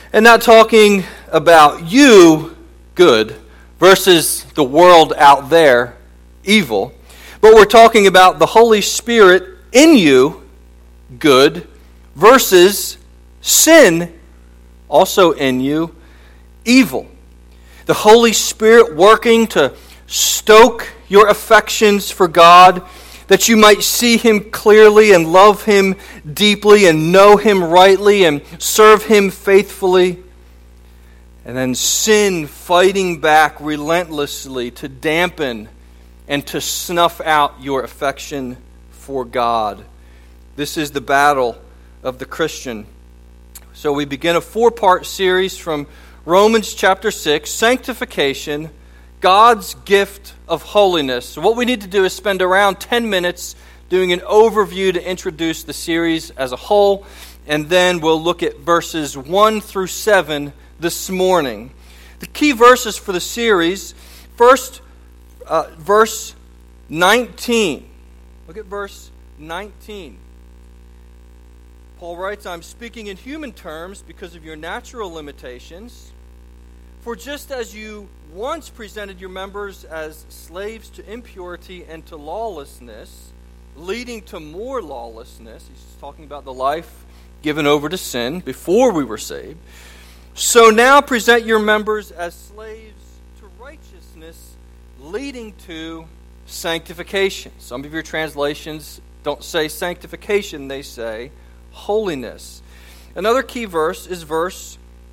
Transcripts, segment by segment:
And not talking about you, good, versus the world out there, evil. But we're talking about the Holy Spirit in you, good, versus sin, also in you, evil. The Holy Spirit working to stoke your affections for God, that you might see Him clearly and love Him deeply and know Him rightly and serve Him faithfully. And then sin fighting back relentlessly to dampen and to snuff out your affection for God. This is the battle of the Christian. So we begin a 4-part series from Romans chapter 6, Sanctification, God's gift of holiness. So what we need to do is spend around 10 minutes doing an overview to introduce the series as a whole, and then we'll look at verses 1 through 7 this morning. The key verses for the series, first, verse 19. Look at verse 19. Paul writes, "I'm speaking in human terms because of your natural limitations. For just as you once presented your members as slaves to impurity and to lawlessness, leading to more lawlessness," he's talking about the life given over to sin before we were saved, "so now present your members as slaves to righteousness, leading to sanctification." Some of your translations don't say sanctification, they say holiness. Another key verse is verse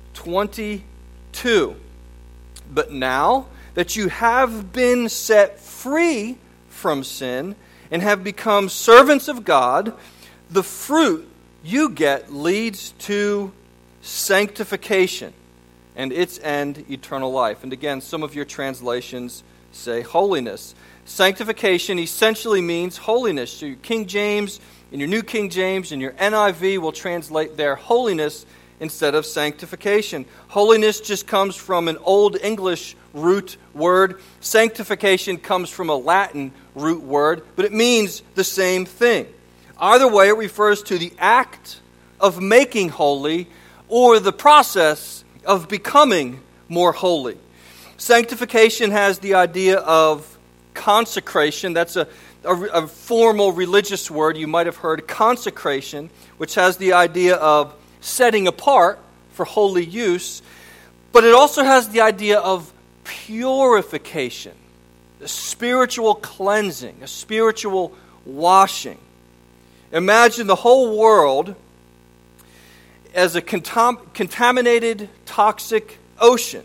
22. "But now that you have been set free from sin and have become servants of God, the fruit you get leads to sanctification, and its end, eternal life." And again, some of your translations say holiness. Sanctification essentially means holiness. So your King James and your New King James and your NIV will translate their holiness instead of sanctification. Holiness just comes from an Old English root word. Sanctification comes from a Latin root word, but it means the same thing. Either way, it refers to the act of making holy or the process of becoming more holy. Sanctification has the idea of consecration. That's a formal religious word. You might have heard consecration, which has the idea of setting apart for holy use, but it also has the idea of purification, a spiritual cleansing, a spiritual washing. Imagine the whole world as a contaminated, toxic ocean.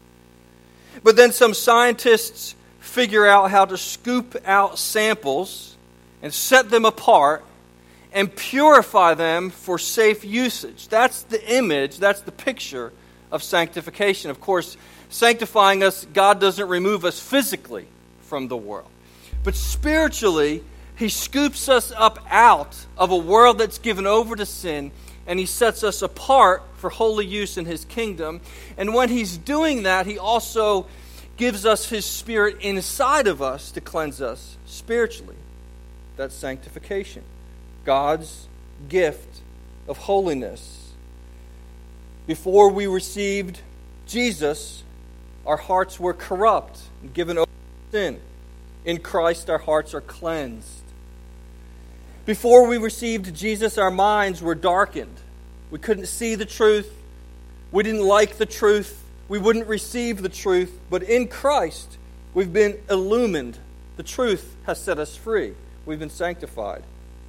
But then some scientists figure out how to scoop out samples and set them apart and purify them for safe usage. That's the image, that's the picture of sanctification. Of course, sanctifying us, God doesn't remove us physically from the world. But spiritually, He scoops us up out of a world that's given over to sin, and He sets us apart for holy use in His kingdom. And when He's doing that, He also gives us His Spirit inside of us to cleanse us spiritually. That's sanctification. God's gift of holiness. Before we received Jesus, our hearts were corrupt and given over to sin. In Christ, our hearts are cleansed. Before we received Jesus, our minds were darkened. We couldn't see the truth. We didn't like the truth. We wouldn't receive the truth. But in Christ, we've been illumined. The truth has set us free. We've been sanctified.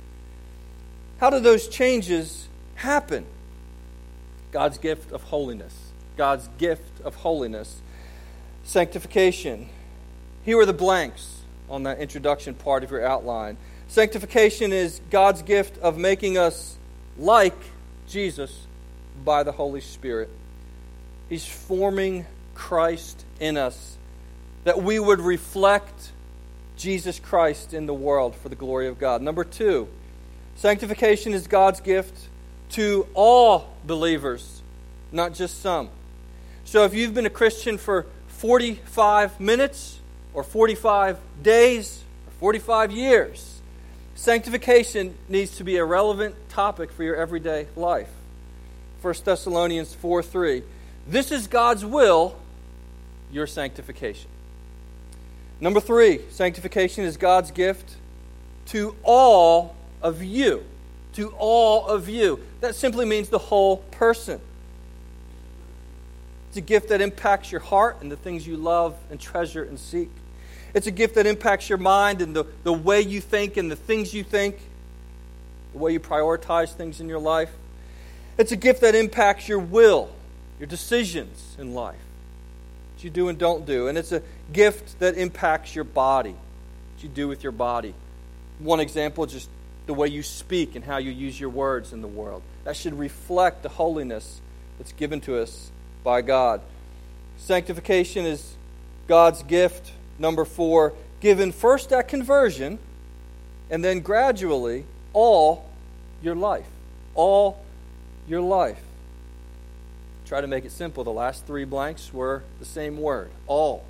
How do those changes happen? God's gift of holiness. God's gift of holiness. Sanctification. Here are the blanks on that introduction part of your outline. Sanctification is God's gift of making us like Jesus by the Holy Spirit. He's forming Christ in us, that we would reflect Jesus Christ in the world for the glory of God. Number 2, sanctification is God's gift to all believers, not just some. So if you've been a Christian for 45 minutes or 45 days or 45 years, sanctification needs to be a relevant topic for your everyday life. 1 Thessalonians 4:3. This is God's will, your sanctification. Number 3, sanctification is God's gift to all of you. To all of you. That simply means the whole person. It's a gift that impacts your heart and the things you love and treasure and seek. It's a gift that impacts your mind and the way you think and the things you think, the way you prioritize things in your life. It's a gift that impacts your will, your decisions in life, what you do and don't do. And it's a gift that impacts your body, what you do with your body. One example is just the way you speak and how you use your words in the world. That should reflect the holiness that's given to us by God. Sanctification is God's gift. Number 4, given first at conversion and then gradually all your life. All your life. Try to make it simple. The last 3 blanks were the same word. All.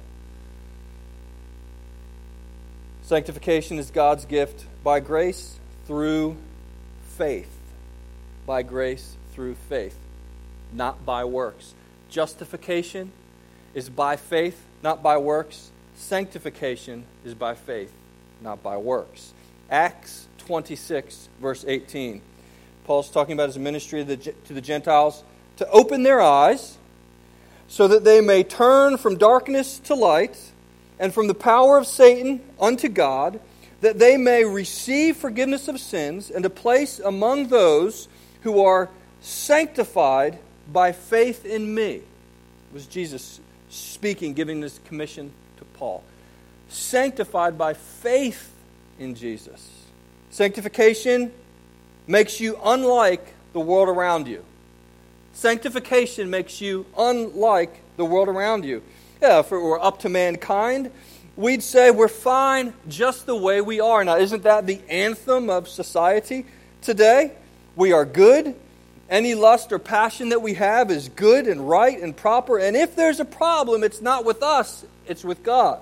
Sanctification is God's gift by grace through faith. By grace through faith. Not by works. Justification is by faith, not by works. Sanctification is by faith, not by works. Acts 26, verse 18. Paul's talking about his ministry to the Gentiles to open their eyes so that they may turn from darkness to light and from the power of Satan unto God, that they may receive forgiveness of sins and a place among those who are sanctified by faith in me. It was Jesus speaking, giving this commission to Paul. Sanctified by faith in Jesus. Sanctification makes you unlike the world around you. Sanctification makes you unlike the world around you. Yeah, if it were up to mankind, we'd say we're fine just the way we are. Now, isn't that the anthem of society today? We are good. Any lust or passion that we have is good and right and proper. And if there's a problem, it's not with us, it's with God.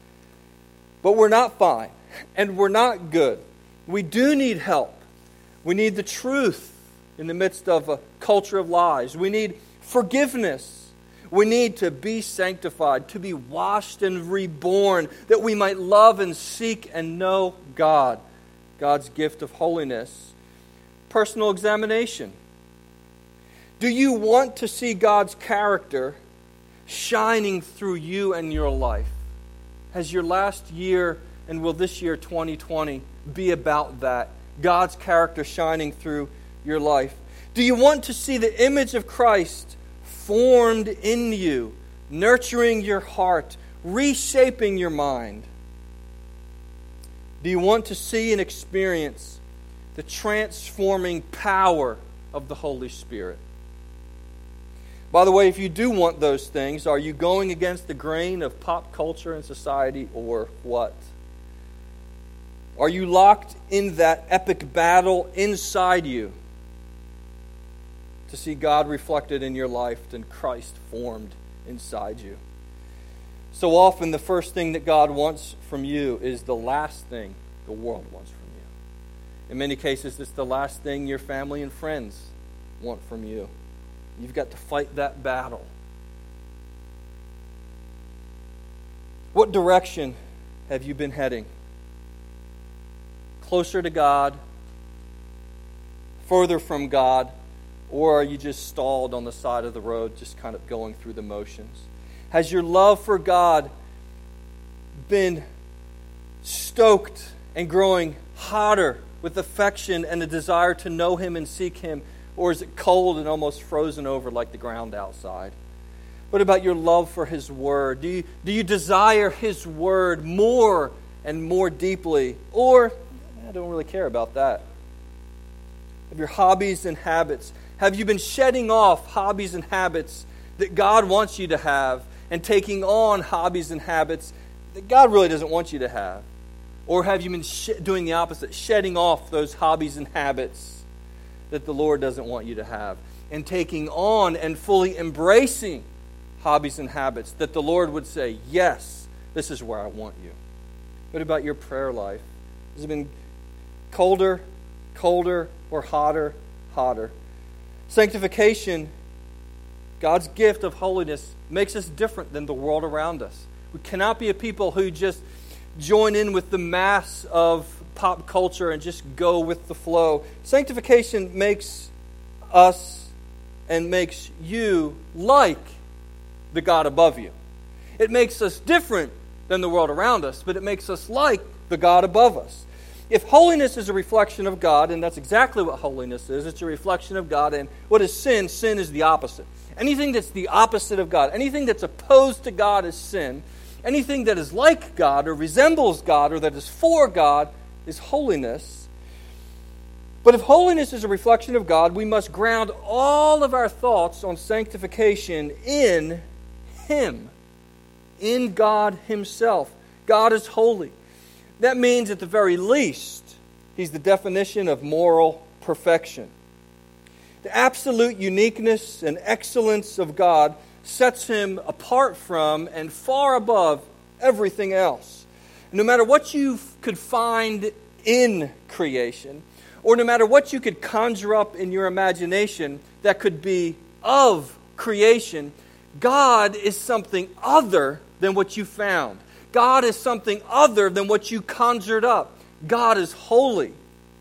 But we're not fine, and we're not good. We do need help. We need the truth in the midst of a culture of lies. We need forgiveness. We need to be sanctified, to be washed and reborn, that we might love and seek and know God, God's gift of holiness. Personal examination. Do you want to see God's character shining through you and your life? Has your last year, and will this year, 2020, be about that? God's character shining through your life. Do you want to see the image of Christ formed in you, nurturing your heart, reshaping your mind? Do you want to see and experience the transforming power of the Holy Spirit? By the way, if you do want those things, are you going against the grain of pop culture and society, or what? Are you locked in that epic battle inside you to see God reflected in your life and Christ formed inside you? So often the first thing that God wants from you is the last thing the world wants from you. In many cases, it's the last thing your family and friends want from you. You've got to fight that battle. What direction have you been heading? Closer to God? Further from God? Or are you just stalled on the side of the road, just kind of going through the motions? Has your love for God been stoked and growing hotter with affection and a desire to know Him and seek Him? Or is it cold and almost frozen over like the ground outside? What about your love for His Word? Do you desire His Word more and more deeply? Or, I don't really care about that. Of your hobbies and habits, have you been shedding off hobbies and habits that God wants you to have and taking on hobbies and habits that God really doesn't want you to have? Or have you been doing the opposite, shedding off those hobbies and habits that the Lord doesn't want you to have, and taking on and fully embracing hobbies and habits that the Lord would say, yes, this is where I want you? What about your prayer life? Has it been colder, or hotter? Sanctification, God's gift of holiness, makes us different than the world around us. We cannot be a people who just join in with the mass of pop culture and just go with the flow. Sanctification makes us and makes you like the God above you. It makes us different than the world around us, but it makes us like the God above us. If holiness is a reflection of God, and that's exactly what holiness is, it's a reflection of God, and what is sin? Sin is the opposite. Anything that's the opposite of God, anything that's opposed to God is sin. Anything that is like God or resembles God or that is for God is holiness. But if holiness is a reflection of God, we must ground all of our thoughts on sanctification in Him, in God Himself. God is holy. That means at the very least, He's the definition of moral perfection. The absolute uniqueness and excellence of God sets Him apart from and far above everything else. No matter what you could find in creation, or no matter what you could conjure up in your imagination that could be of creation, God is something other than what you found. God is something other than what you conjured up. God is holy.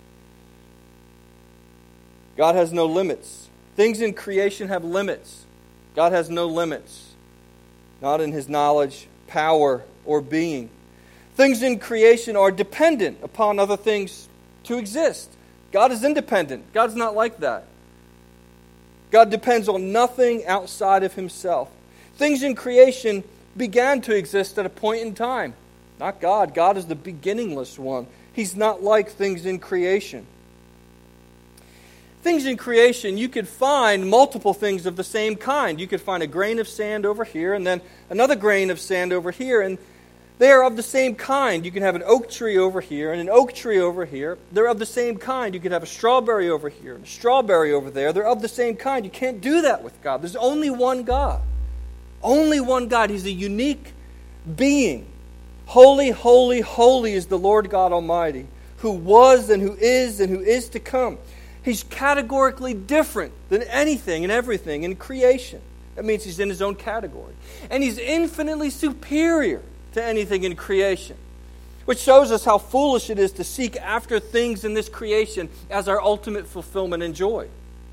God has no limits. Things in creation have limits. God has no limits, not in His knowledge, power, or being. Things in creation are dependent upon other things to exist. God is independent. God's not like that. God depends on nothing outside of Himself. Things in creation began to exist at a point in time. Not God. God is the beginningless one. He's not like things in creation. Things in creation, you could find multiple things of the same kind. You could find a grain of sand over here and then another grain of sand over here, and they are of the same kind. You can have an oak tree over here and an oak tree over here. They're of the same kind. You could have a strawberry over here and a strawberry over there. They're of the same kind. You can't do that with God. There's only one God. Only one God. He's a unique being. Holy, holy, holy is the Lord God Almighty, who was and who is to come. He's categorically different than anything and everything in creation. That means He's in His own category. And He's infinitely superior to anything in creation, which shows us how foolish it is to seek after things in this creation as our ultimate fulfillment and joy.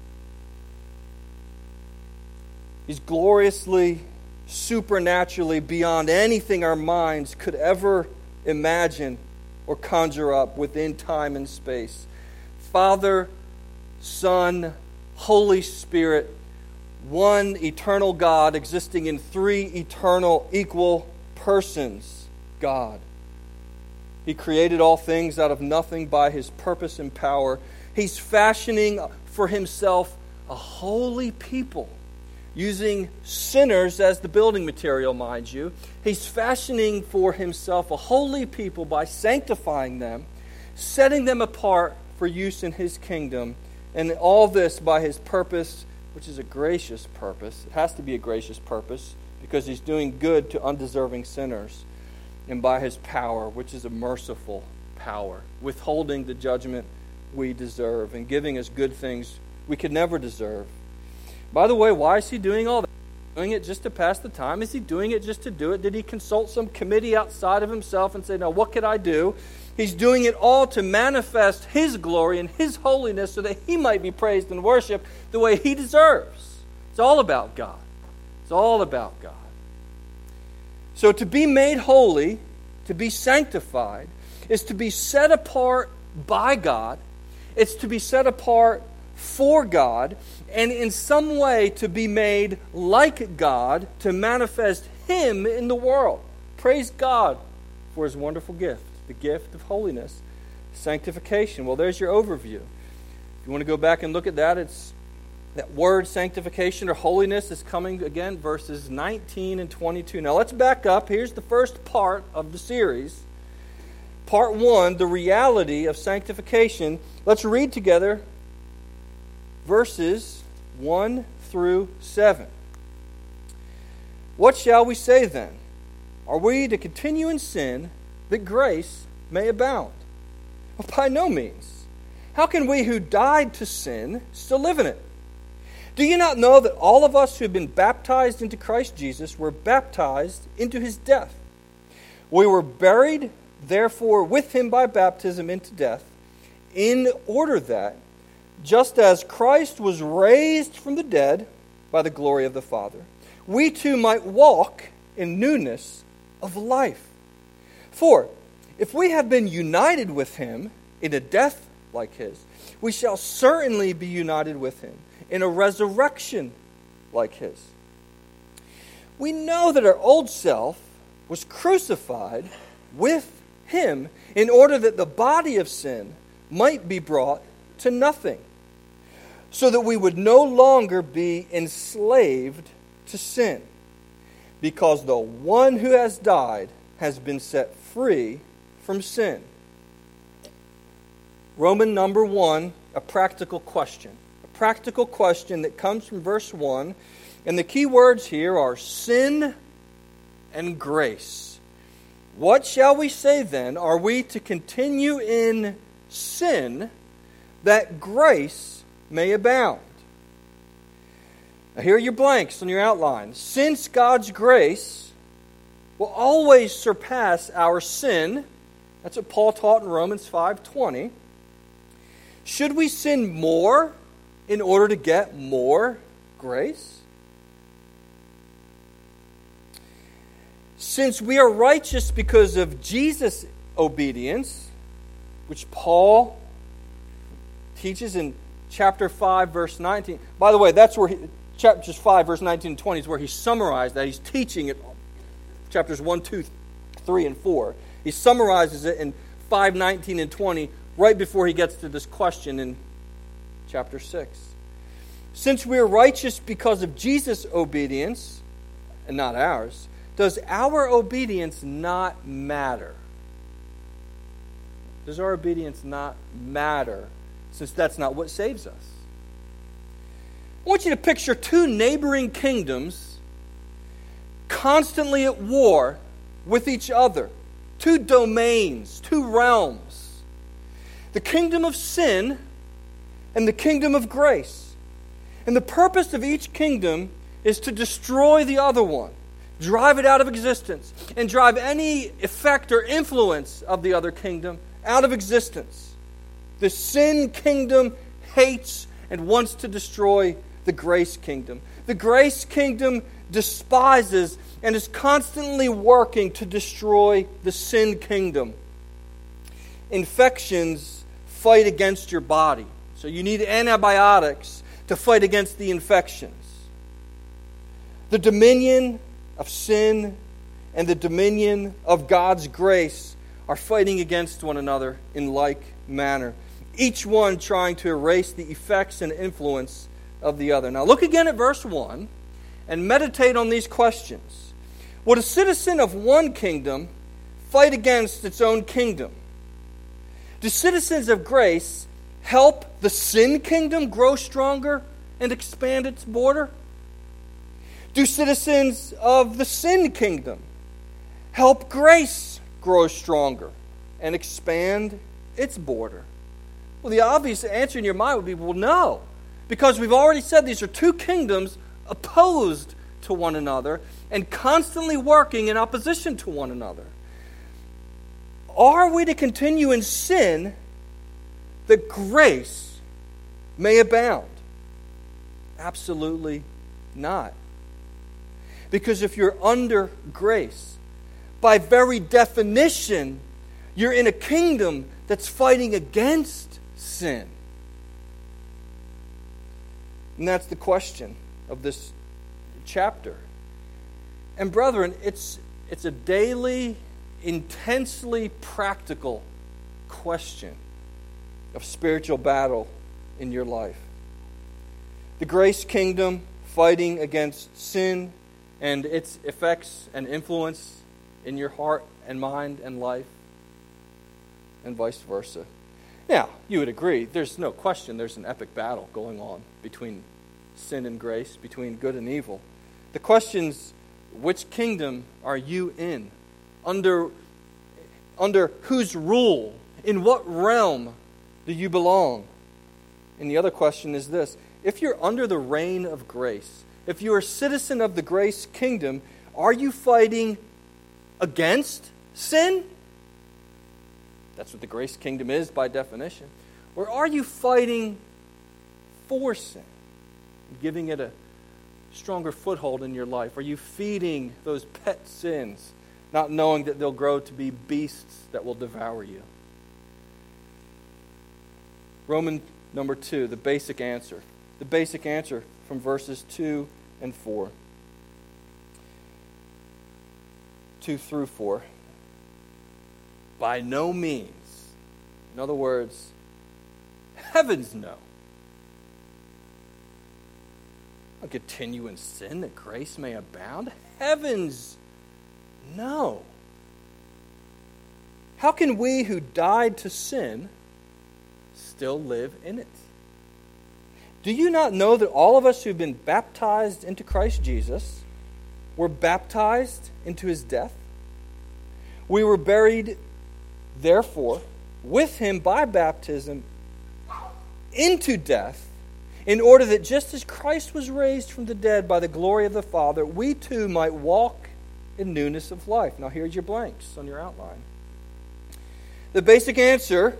He's gloriously, supernaturally beyond anything our minds could ever imagine or conjure up within time and space. Father, Son, Holy Spirit, one eternal God existing in three eternal equal persons, God. He created all things out of nothing by His purpose and power. He's fashioning for Himself a holy people, using sinners as the building material, mind you. He's fashioning for Himself a holy people by sanctifying them, setting them apart for use in His kingdom, and all this by His purpose, which is a gracious purpose. It has to be a gracious purpose because He's doing good to undeserving sinners, and by His power, which is a merciful power, withholding the judgment we deserve and giving us good things we could never deserve. By the way, why is He doing all that? Doing it just to pass the time? Is He doing it just to do it? Did He consult some committee outside of Himself and say, now what could I do? He's doing it all to manifest His glory and His holiness so that He might be praised and worshiped the way He deserves. It's all about God. It's all about God. So to be made holy, to be sanctified, is to be set apart by God. It's to be set apart for God, and in some way to be made like God, to manifest Him in the world. Praise God for His wonderful gift, the gift of holiness, sanctification. Well, there's your overview. If you want to go back and look at that, it's that word sanctification or holiness is coming again, verses 19 and 22. Now let's back up. Here's the first part of the series. Part 1, the reality of sanctification. Let's read together verses 1 through 7. What shall we say then? Are we to continue in sin that grace may abound? Well, by no means. How can we who died to sin still live in it? Do you not know that all of us who have been baptized into Christ Jesus were baptized into his death? We were buried, therefore, with him by baptism into death, in order that, just as Christ was raised from the dead by the glory of the Father, we too might walk in newness of life. For if we have been united with him in a death like his, we shall certainly be united with him in a resurrection like his. We know that our old self was crucified with him in order that the body of sin might be brought to nothing, so that we would no longer be enslaved to sin, because the one who has died has been set free from sin. Roman number 1, a practical question. A practical question that comes from verse 1. And the key words here are sin and grace. What shall we say then? Are we to continue in sin that grace may abound? Now here are your blanks on your outline. Since God's grace will always surpass our sin, that's what Paul taught in Romans 5:20. Should we sin more in order to get more grace? Since we are righteous because of Jesus' obedience, which Paul teaches in chapter 5, verse 19. By the way, that's where chapters 5, verse 19 and 20 is where he summarized that. He's teaching it, chapters 1, 2, 3, and 4. He summarizes it in 5, 19, and 20, right before he gets to this question in chapter 6. Since we are righteous because of Jesus' obedience, and not ours, does our obedience not matter? Does our obedience not matter, since that's not what saves us? I want you to picture two neighboring kingdoms constantly at war with each other. Two domains, two realms. The kingdom of sin and the kingdom of grace. And the purpose of each kingdom is to destroy the other one, drive it out of existence, and drive any effect or influence of the other kingdom out of existence. The sin kingdom hates and wants to destroy the grace kingdom. The grace kingdom despises and is constantly working to destroy the sin kingdom. Infections fight against your body, so you need antibiotics to fight against the infections. The dominion of sin and the dominion of God's grace are fighting against one another in like manner, each one trying to erase the effects and influence of the other. Now look again at verse 1 and meditate on these questions. Would a citizen of one kingdom fight against its own kingdom? Do citizens of grace help the sin kingdom grow stronger and expand its border? Do citizens of the sin kingdom help grace grow stronger and expand its border? Well, the obvious answer in your mind would be, well, no. Because we've already said these are two kingdoms opposed to one another and constantly working in opposition to one another. Are we to continue in sin that grace may abound? Absolutely not. Because if you're under grace, by very definition, you're in a kingdom that's fighting against sin. And that's the question of this chapter. And brethren, it's a daily, intensely practical question of spiritual battle in your life. The grace kingdom fighting against sin and its effects and influence in your heart and mind and life, and vice versa. Now, you would agree, there's no question there's an epic battle going on between sin and grace, between good and evil. The question's, which kingdom are you in? Under whose rule? In what realm do you belong? And the other question is this: if you're under the reign of grace, if you're a citizen of the grace kingdom, are you fighting against sin? That's what the grace kingdom is by definition. Or are you fighting for sin, giving it a stronger foothold in your life? Are you feeding those pet sins, not knowing that they'll grow to be beasts that will devour you? Roman number 2, the basic answer. The basic answer from verses 2 and 4. 2 through 4. By no means. In other words, heavens no. I'll continue in sin that grace may abound. Heavens no. How can we who died to sin still live in it? Do you not know that all of us who've been baptized into Christ Jesus were baptized into his death? We were buried, therefore, with him by baptism into death, in order that just as Christ was raised from the dead by the glory of the Father, we too might walk in newness of life. Now here's your blanks on your outline. The basic answer,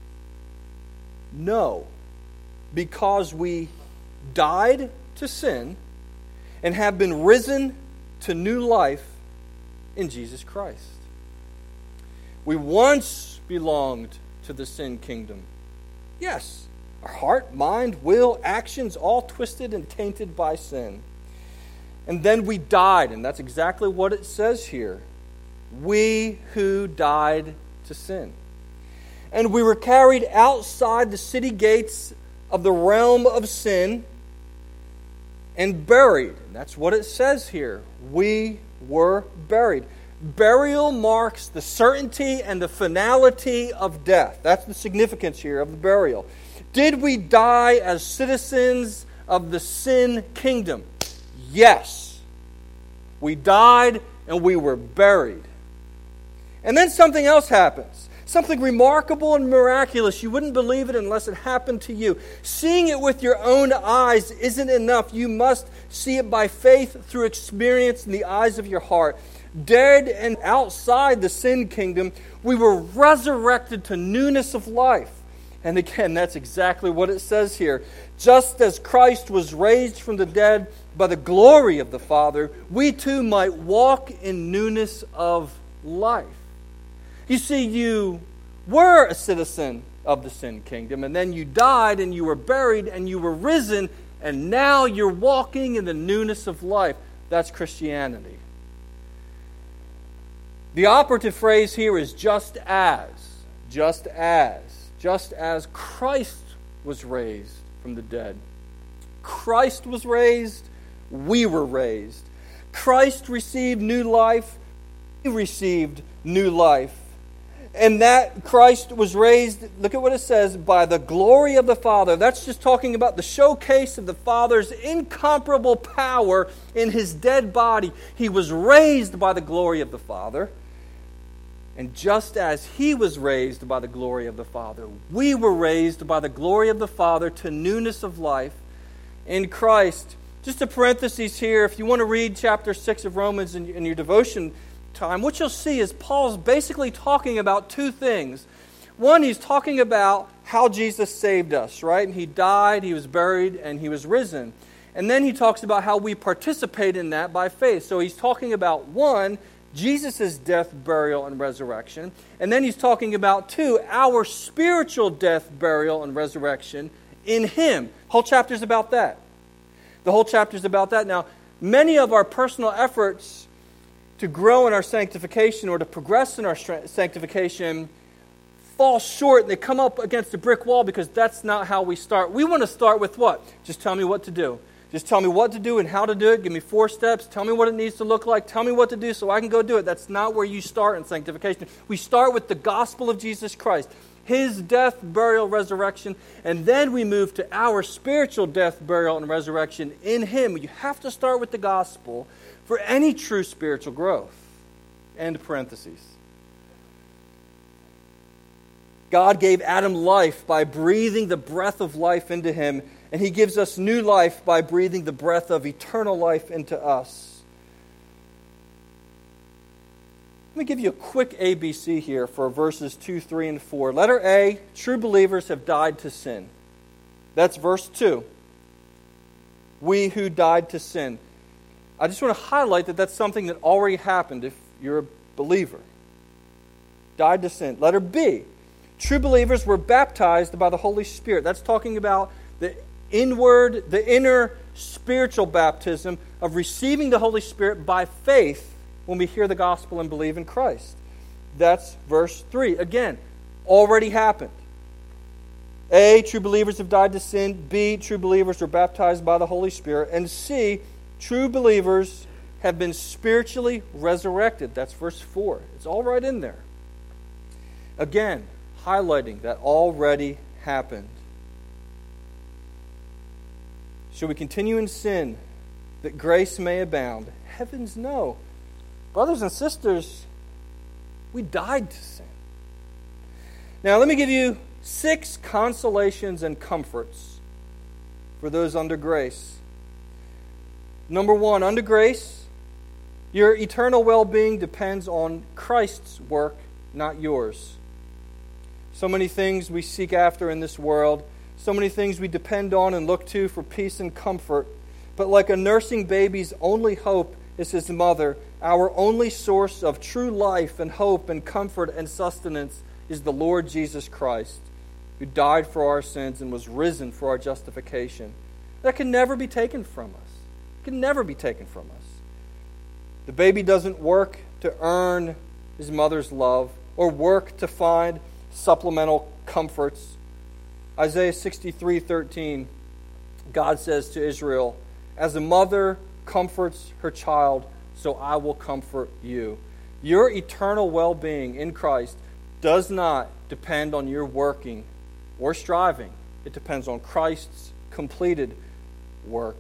no. Because we died to sin and have been risen to new life in Jesus Christ. We once belonged to the sin kingdom. Yes, our heart, mind, will, actions, all twisted and tainted by sin. And then we died, and that's exactly what it says here. We who died to sin. And we were carried outside the city gates of the realm of sin and buried. And that's what it says here. We were buried. Burial marks the certainty and the finality of death. That's the significance here of the burial. Did we die as citizens of the sin kingdom? Yes. We died and we were buried. And then something else happens. Something remarkable and miraculous. You wouldn't believe it unless it happened to you. Seeing it with your own eyes isn't enough. You must see it by faith through experience in the eyes of your heart. Dead and outside the sin kingdom, we were resurrected to newness of life. And again, that's exactly what it says here. Just as Christ was raised from the dead by the glory of the Father, we too might walk in newness of life. You see, you were a citizen of the sin kingdom, and then you died, and you were buried, and you were risen, and now you're walking in the newness of life. That's Christianity. The operative phrase here is just as Christ was raised from the dead. Christ was raised, we were raised. Christ received new life, we received new life. And that Christ was raised, look at what it says, by the glory of the Father. That's just talking about the showcase of the Father's incomparable power in his dead body. He was raised by the glory of the Father. And just as he was raised by the glory of the Father, we were raised by the glory of the Father to newness of life in Christ. Just a parenthesis here, if you want to read chapter 6 of Romans in your devotion time, what you'll see is Paul's basically talking about two things. One, he's talking about how Jesus saved us, right? And he died, he was buried, and he was risen. And then he talks about how we participate in that by faith. So he's talking about, one, Jesus' death, burial, and resurrection. And then he's talking about, two, our spiritual death, burial, and resurrection in him. The whole chapter's about that. The whole chapter's about that. Now, many of our personal efforts to grow in our sanctification or to progress in our sanctification fall short and they come up against a brick wall because that's not how we start. We want to start with what? Just tell me what to do. Just tell me what to do and how to do it. Give me 4 steps. Tell me what it needs to look like. Tell me what to do so I can go do it. That's not where you start in sanctification. We start with the gospel of Jesus Christ. His death, burial, resurrection. And then we move to our spiritual death, burial, and resurrection in him. You have to start with the gospel for any true spiritual growth. End parentheses. God gave Adam life by breathing the breath of life into him, and He gives us new life by breathing the breath of eternal life into us. Let me give you a quick ABC here for verses 2, 3, and 4. Letter A, true believers have died to sin. That's verse 2. We who died to sin. I just want to highlight that that's something that already happened if you're a believer. Died to sin. Letter B, true believers were baptized by the Holy Spirit. That's talking about the inner spiritual baptism of receiving the Holy Spirit by faith when we hear the gospel and believe in Christ. That's verse 3. Again, already happened. A, true believers have died to sin. B, true believers were baptized by the Holy Spirit. And C, true believers have been spiritually resurrected. That's verse 4. It's all right in there. Again, highlighting that already happened. Should we continue in sin that grace may abound? Heavens no. Brothers and sisters, we died to sin. Now let me give you 6 consolations and comforts for those under grace. Number 1, under grace, your eternal well-being depends on Christ's work, not yours. So many things we seek after in this world, so many things we depend on and look to for peace and comfort. But like a nursing baby's only hope is his mother, our only source of true life and hope and comfort and sustenance is the Lord Jesus Christ, who died for our sins and was risen for our justification. That can never be taken from us. It can never be taken from us. The baby doesn't work to earn his mother's love or work to find supplemental comforts. Isaiah 63:13, God says to Israel, "As a mother comforts her child, so I will comfort you." Your eternal well-being in Christ does not depend on your working or striving. It depends on Christ's completed work.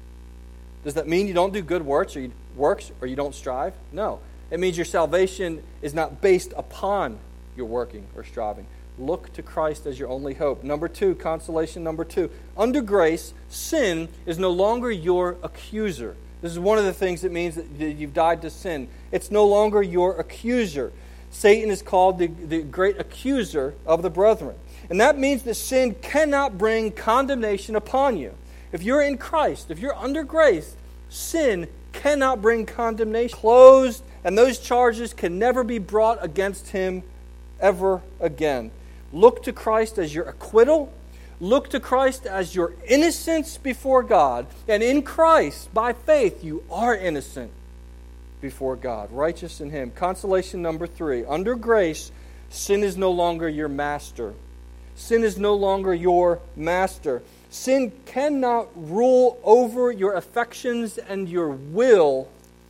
Does that mean you don't do good works or you don't strive? No. It means your salvation is not based upon your working or striving. Look to Christ as your only hope. Number 2, consolation number 2. Under grace, sin is no longer your accuser. This is one of the things that means that you've died to sin. It's no longer your accuser. Satan is called the great accuser of the brethren. And that means that sin cannot bring condemnation upon you. If you're in Christ, if you're under grace, sin cannot bring condemnation. Closed, and those charges can never be brought against him ever again. Look to Christ as your acquittal. Look to Christ as your innocence before God. And in Christ, by faith, you are innocent before God, righteous in Him. Consolation number 3. Under grace, sin is no longer your master. Sin is no longer your master. Sin cannot rule over your affections and your will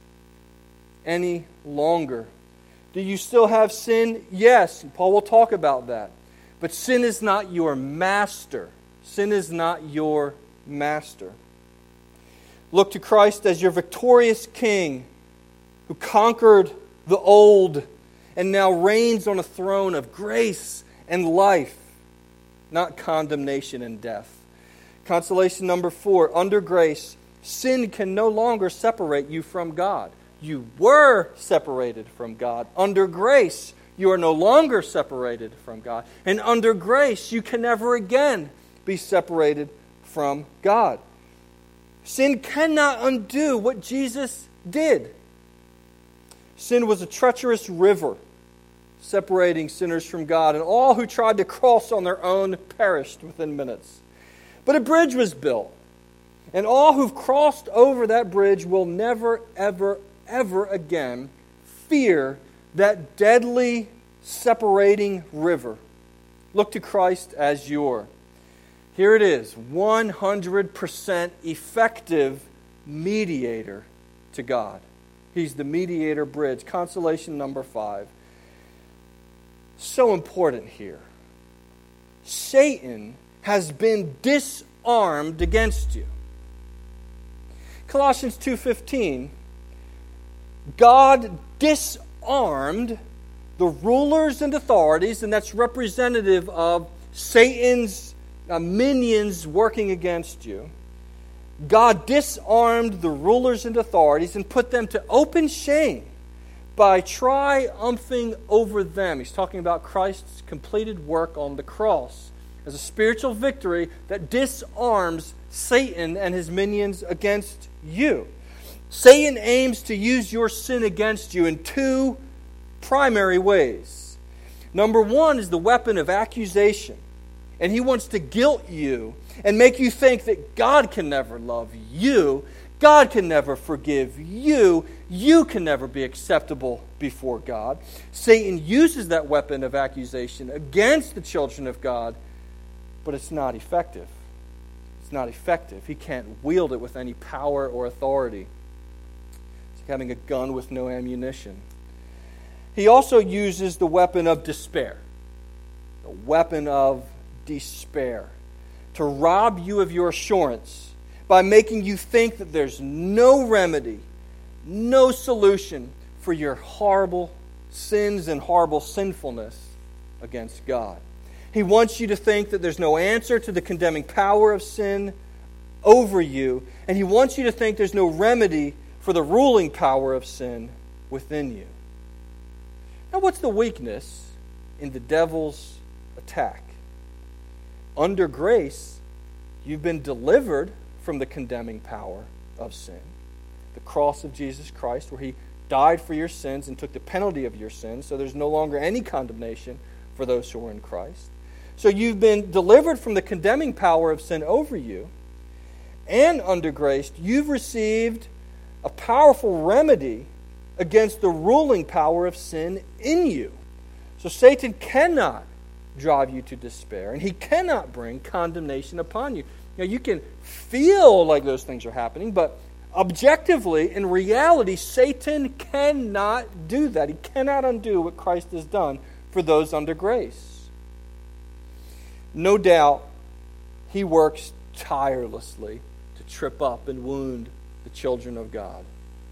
any longer. Do you still have sin? Yes. Paul will talk about that. But sin is not your master. Sin is not your master. Look to Christ as your victorious King who conquered the old and now reigns on a throne of grace and life, not condemnation and death. Consolation number 4, under grace, sin can no longer separate you from God. You were separated from God. Under grace, you are no longer separated from God. And under grace, you can never again be separated from God. Sin cannot undo what Jesus did. Sin was a treacherous river separating sinners from God, and all who tried to cross on their own perished within minutes. But a bridge was built, and all who've crossed over that bridge will never, ever, ever again fear that deadly separating river. Look to Christ as your, here it is, 100% effective mediator to God. He's the mediator bridge. Consolation number 5. So important here. Satan has been disarmed against you. Colossians 2:15, God disarmed the rulers and authorities, and that's representative of Satan's minions working against you, God disarmed the rulers and authorities and put them to open shame by triumphing over them. He's talking about Christ's completed work on the cross as a spiritual victory that disarms Satan and his minions against you. Satan aims to use your sin against you in two primary ways. Number one is the weapon of accusation. And he wants to guilt you and make you think that God can never love you, God can never forgive you, you can never be acceptable before God. Satan uses that weapon of accusation against the children of God, but it's not effective. It's not effective. He can't wield it with any power or authority. It's like having a gun with no ammunition. He also uses the weapon of despair. The weapon of despair. To rob you of your assurance by making you think that there's no remedy, no solution for your horrible sins and horrible sinfulness against God. He wants you to think that there's no answer to the condemning power of sin over you, and he wants you to think there's no remedy for the ruling power of sin within you. Now, what's the weakness in the devil's attack? Under grace, you've been delivered from the condemning power of sin. The cross of Jesus Christ, where he died for your sins and took the penalty of your sins, so there's no longer any condemnation for those who are in Christ. So you've been delivered from the condemning power of sin over you, and under grace, you've received a powerful remedy against the ruling power of sin in you. So Satan cannot drive you to despair, and he cannot bring condemnation upon you. Now, you can feel like those things are happening, but objectively, in reality, Satan cannot do that. He cannot undo what Christ has done for those under grace. No doubt, he works tirelessly to trip up and wound the children of God.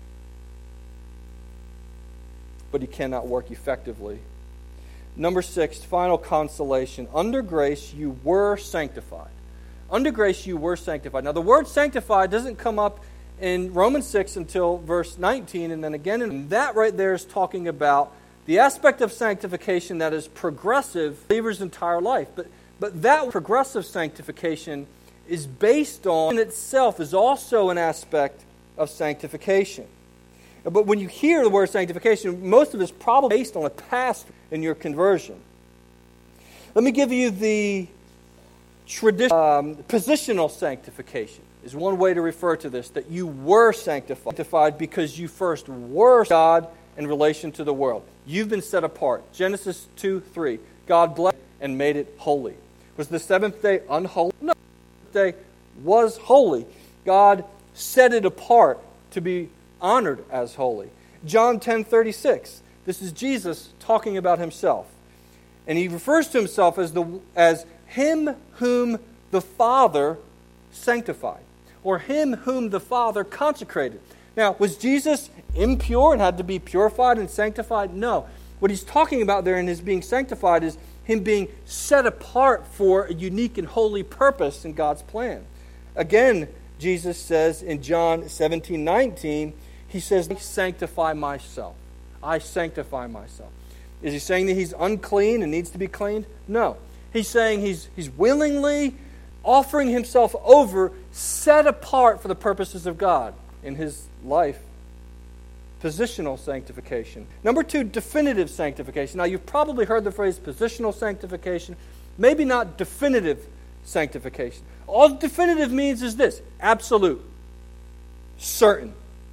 But he cannot work effectively. Number 6, final consolation. Under grace, you were sanctified. Under grace, you were sanctified. Now, the word sanctified doesn't come up in Romans 6 until verse 19, and then again, and that right there is talking about the aspect of sanctification that is progressive believer's entire life. But that progressive sanctification is based on, in itself, is also an aspect of sanctification. But when you hear the word sanctification, most of it is probably based on a past in your conversion. Let me give you the traditional positional sanctification is one way to refer to this, that you were sanctified because you first were God in relation to the world. You've been set apart. Genesis 2:3. God blessed and made it holy. Was the seventh day unholy? No. The seventh day was holy. God set it apart to be honored as holy. John 10:36. This is Jesus talking about himself. And he refers to himself as him whom the Father sanctified, or him whom the Father consecrated. Now, was Jesus impure and had to be purified and sanctified? No. What he's talking about there in his being sanctified is him being set apart for a unique and holy purpose in God's plan. Again, Jesus says in John 17:19, he says, I sanctify myself. I sanctify myself. Is he saying that he's unclean and needs to be cleaned? No. He's saying he's willingly offering himself over, set apart for the purposes of God in his life. Positional sanctification. Number 2, definitive sanctification. Now, you've probably heard the phrase positional sanctification, maybe not definitive sanctification. All definitive means is this: absolute, certain,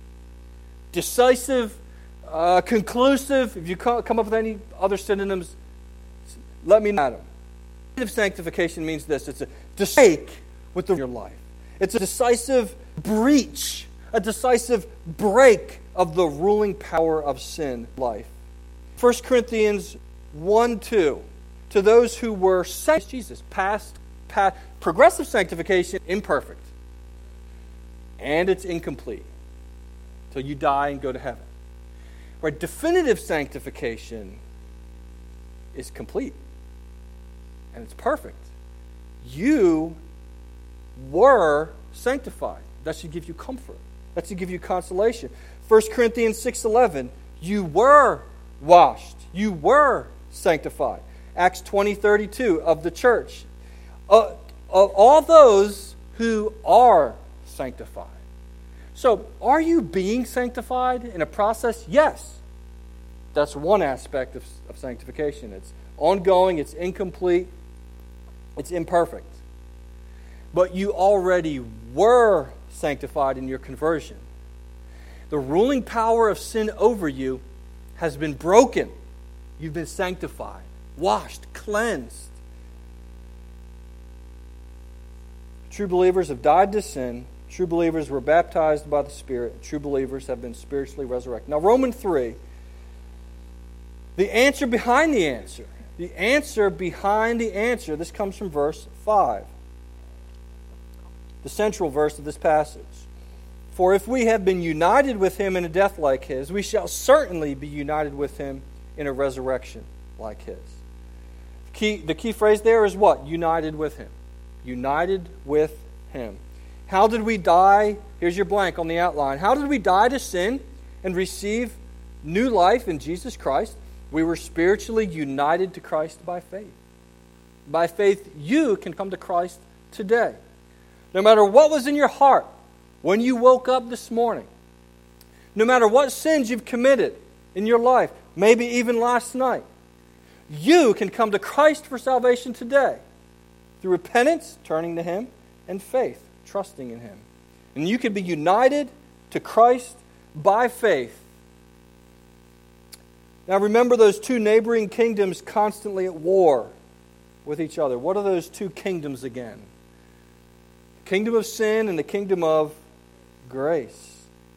decisive, conclusive. If you come up with any other synonyms, let me know. Definitive sanctification means this: it's a decisive with your life. It's a decisive breach, a decisive break of the ruling power of sin life. 1 Corinthians 1:2. To those who were sanctified, Jesus, past, progressive sanctification, imperfect. And it's incomplete till you die and go to heaven. Right? Definitive sanctification is complete. And it's perfect. you were sanctified. That should give you comfort. That should give you consolation. 1 Corinthians 6:11, you were washed. You were sanctified. Acts 20:32 of the church. Of all those who are sanctified. So, are you being sanctified in a process? Yes. That's one aspect of sanctification. It's ongoing, it's incomplete, it's imperfect. But you already were sanctified in your conversion. The ruling power of sin over you has been broken. You've been sanctified, washed, cleansed. True believers have died to sin. True believers were baptized by the Spirit. True believers have been spiritually resurrected. Now, Romans 3, the answer behind the answer. The answer behind the answer. This comes from verse 5. The central verse of this passage. For if we have been united with him in a death like his, we shall certainly be united with him in a resurrection like his. The key phrase there is what? United with him. United with him. How did we die? Here's your blank on the outline. How did we die to sin and receive new life in Jesus Christ? We were spiritually united to Christ by faith. By faith, you can come to Christ today. No matter what was in your heart when you woke up this morning, no matter what sins you've committed in your life, maybe even last night, you can come to Christ for salvation today through repentance, turning to him, and faith, trusting in him. And you can be united to Christ by faith. Now remember those two neighboring kingdoms constantly at war with each other. What are those two kingdoms again? The kingdom of sin and the kingdom of grace.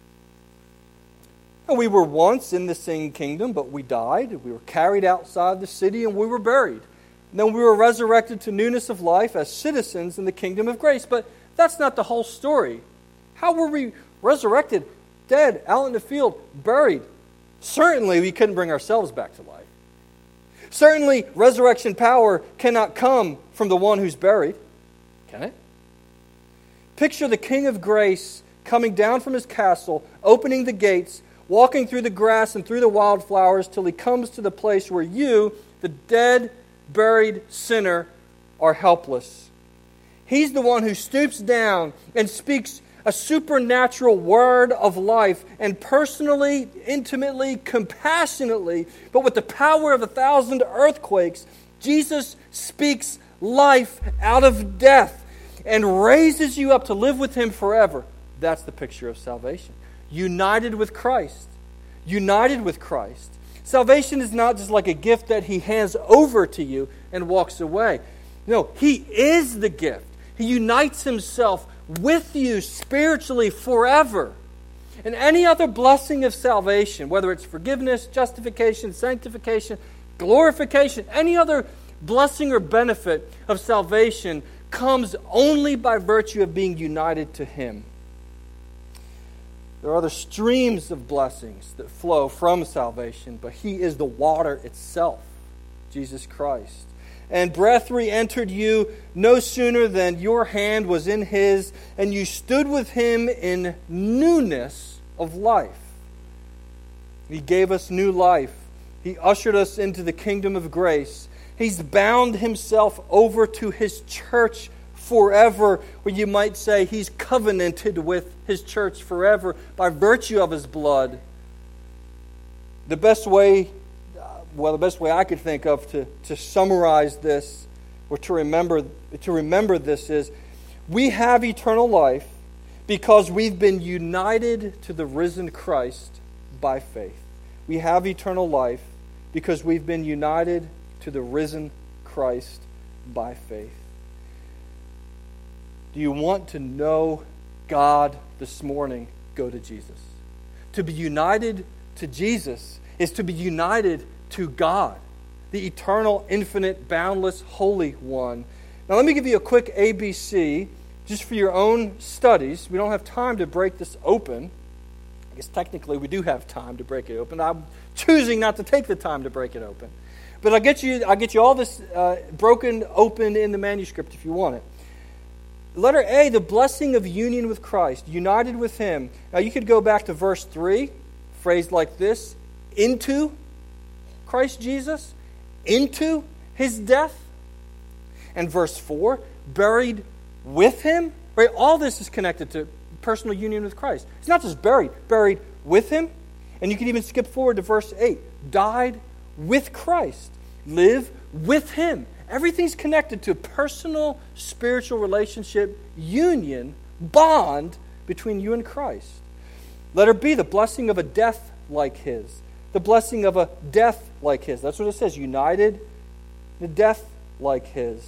And we were once in the same kingdom, but we died. We were carried outside the city and we were buried. And then we were resurrected to newness of life as citizens in the kingdom of grace. But that's not the whole story. How were we resurrected, dead, out in the field, buried? Certainly we couldn't bring ourselves back to life. Certainly resurrection power cannot come from the one who's buried. Can it? Picture the King of Grace coming down from his castle, opening the gates, walking through the grass and through the wildflowers till he comes to the place where you, the dead, buried sinner, are helpless. He's the one who stoops down and speaks a supernatural word of life, and personally, intimately, compassionately, but with the power of 1,000 earthquakes, Jesus speaks life out of death and raises you up to live with him forever. That's the picture of salvation. United with Christ. United with Christ. Salvation is not just like a gift that he hands over to you and walks away. No, he is the gift. He unites himself with you spiritually forever. And any other blessing of salvation, whether it's forgiveness, justification, sanctification, glorification, any other blessing or benefit of salvation comes only by virtue of being united to him. There are other streams of blessings that flow from salvation, but he is the water itself, Jesus Christ. And breath re-entered you no sooner than your hand was in his, and you stood with him in newness of life. He gave us new life. He ushered us into the kingdom of grace. He's bound himself over to his church forever, or you might say he's covenanted with his church forever by virtue of his blood. The best way I could think of to summarize this or to remember this is we have eternal life because we've been united to the risen Christ by faith. We have eternal life because we've been united to the risen Christ by faith. Do you want to know God this morning? Go to Jesus. To be united to Jesus is to be united to God, the eternal, infinite, boundless, holy one. Now let me give you a quick ABC just for your own studies. We don't have time to break this open. guess technically we do have time to break it open. I'm choosing not to take the time to break it open. But I'll get you all this broken open in the manuscript if you want it. Letter A, the blessing of union with Christ, united with Him. Now you could go back to verse 3, phrased like this, into Christ Jesus, into His death. And verse 4, buried with Him. Right? All this is connected to personal union with Christ. It's not just buried with Him. And you can even skip forward to verse 8, died with Christ, live with Him. Everything's connected to a personal, spiritual relationship, union, bond between you and Christ. Letter B, the blessing of a death like His. The blessing of a death like His. That's what it says, united, the death like His.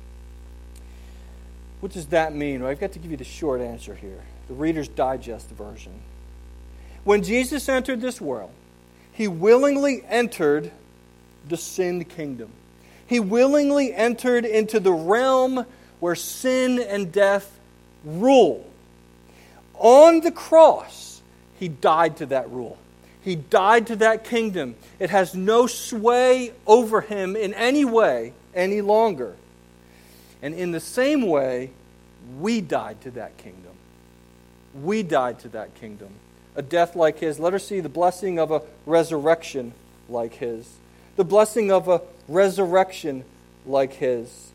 What does that mean? Well, I've got to give you the short answer here. The Reader's Digest version. When Jesus entered this world, He willingly entered the sin kingdom. He willingly entered into the realm where sin and death rule. On the cross, He died to that rule. He died to that kingdom. It has no sway over Him in any way any longer. And in the same way, we died to that kingdom. We died to that kingdom. A death like His. Let us see the blessing of a resurrection like His. The blessing of a resurrection like His.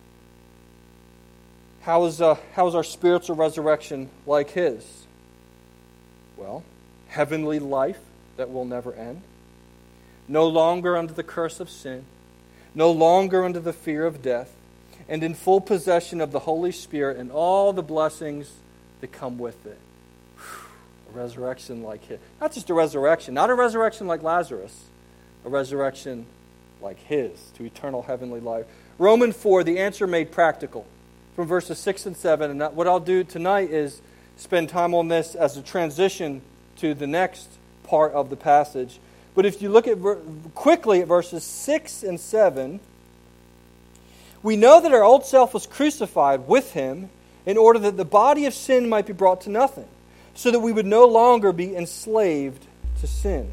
How is our spiritual resurrection like His? Well, heavenly life that will never end. No longer under the curse of sin. No longer under the fear of death. And in full possession of the Holy Spirit and all the blessings that come with it. A resurrection like His. Not just a resurrection. Not a resurrection like Lazarus. A resurrection like His to eternal heavenly life. Romans 4, the answer made practical. From verses 6 and 7. And what I'll do tonight is spend time on this as a transition to the next part of the passage. But if you look at quickly at verses 6 and 7, we know that our old self was crucified with Him in order that the body of sin might be brought to nothing, so that we would no longer be enslaved to sin.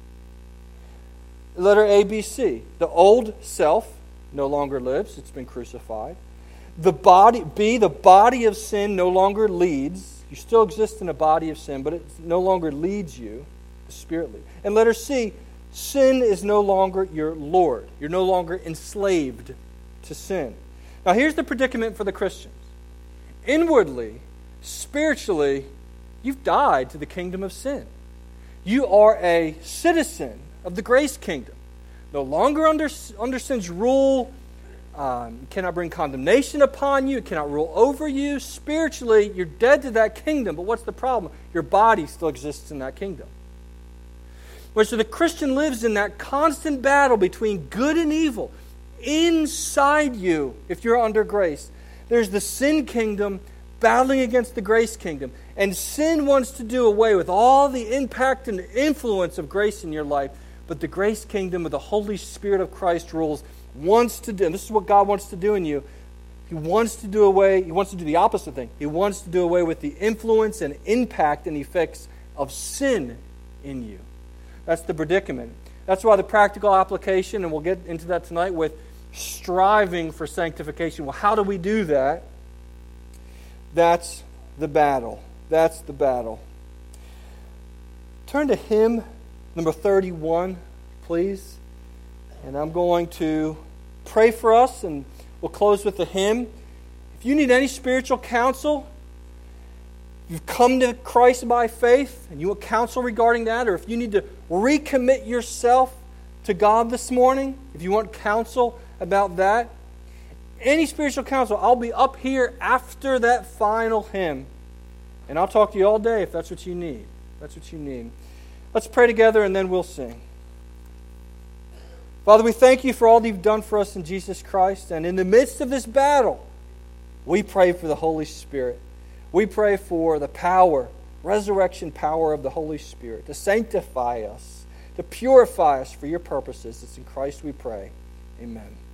Letter A, B, C. The old self no longer lives. It's been crucified. The body of sin no longer leads. You still exist in a body of sin, but it no longer leads you. The Spirit leads. And letter C, sin is no longer your Lord. You're no longer enslaved to sin. Now here's the predicament for the Christians. Inwardly, spiritually, you've died to the kingdom of sin. You are a citizen of the grace kingdom. No longer under sin's rule. It cannot bring condemnation upon you. It cannot rule over you. Spiritually, you're dead to that kingdom. But what's the problem? Your body still exists in that kingdom. So the Christian lives in that constant battle between good and evil. Inside you, if you're under grace, there's the sin kingdom battling against the grace kingdom. And sin wants to do away with all the impact and influence of grace in your life. But the grace kingdom of the Holy Spirit of Christ rules wants to do, and this is what God wants to do in you. He wants to do the opposite thing. He wants to do away with the influence and impact and effects of sin in you. That's the predicament. That's why the practical application, and we'll get into that tonight with striving for sanctification. Well, how do we do that? That's the battle. That's the battle. Turn to hymn number 31, please. And I'm going to pray for us, and we'll close with the hymn. If you need any spiritual counsel, you've come to Christ by faith, and you want counsel regarding that, or if you need to recommit yourself to God this morning, if you want counsel about that, any spiritual counsel, I'll be up here after that final hymn, and I'll talk to you all day if that's what you need. That's what you need. Let's pray together, and then we'll sing. Father, we thank you for all that you've done for us in Jesus Christ. And in the midst of this battle, we pray for the Holy Spirit. We pray for the power, resurrection power of the Holy Spirit to sanctify us, to purify us for your purposes. It's in Christ we pray. Amen.